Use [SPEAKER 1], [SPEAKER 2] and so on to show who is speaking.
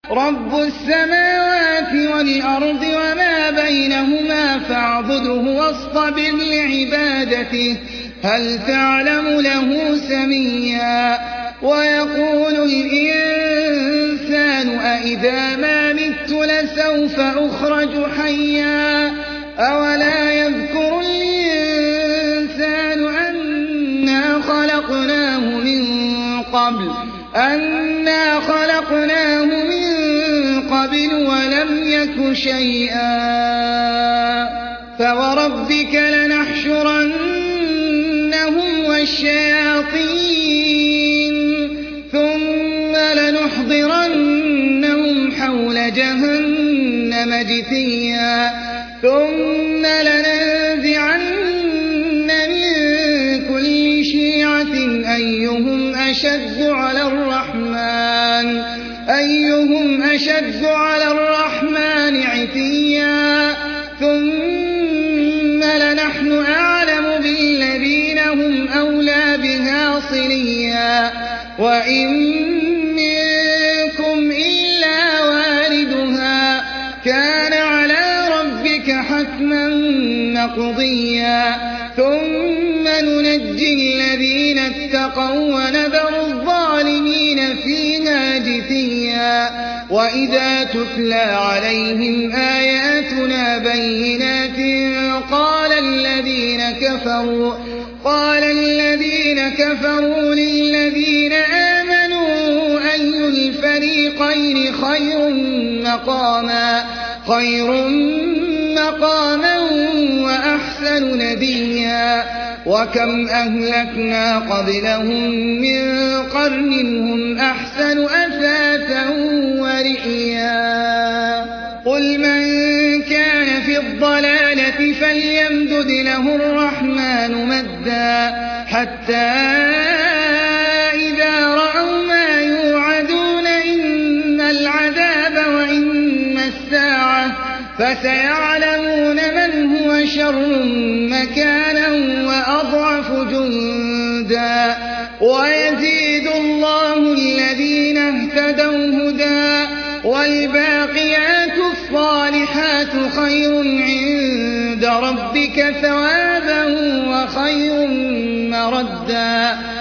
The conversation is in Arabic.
[SPEAKER 1] رب السماوات والأرض وما بينهما فاعبده واصطبر لعبادته هل تعلم له سميا ويقول الإنسان أإذا ما مت لسوف أخرج حيا أولا يذكر الإنسان أنا خلقناه من قبل ولم يك شيئا فوربك لنحشرنهم والشياطين ثم لنحضرنهم حول جهنم جثيا ثم لننزعن من كل شيعة أيهم أشد على الرحمن عتيا ثم لنحن أعلم بالذين هم أولى بها صليا وإن منكم إلا واردها كان على ربك حتما مقضيا ثم ننجي الذين اتقوا ونذر الظالمين فيها جثيا وإذا تتلى عليهم آياتنا بينات قال الذين كفروا للذين آمنوا أي الفريقين خير مقاما وأحسن نديا وكم أهلكنا قبلهم من قرن هم أحسن أثاثا ورئيا قل من كان في الضلالة فليمدد له الرحمن مدا حتى إذا رأوا ما يوعدون إما العذاب وإما الساعة فسيعلمون من هو شر مكانا وأضعف جندا ويزيد الله الذين اهتدوا هدى والباقيات الصالحات خير عند ربك ثوابا وخير مردا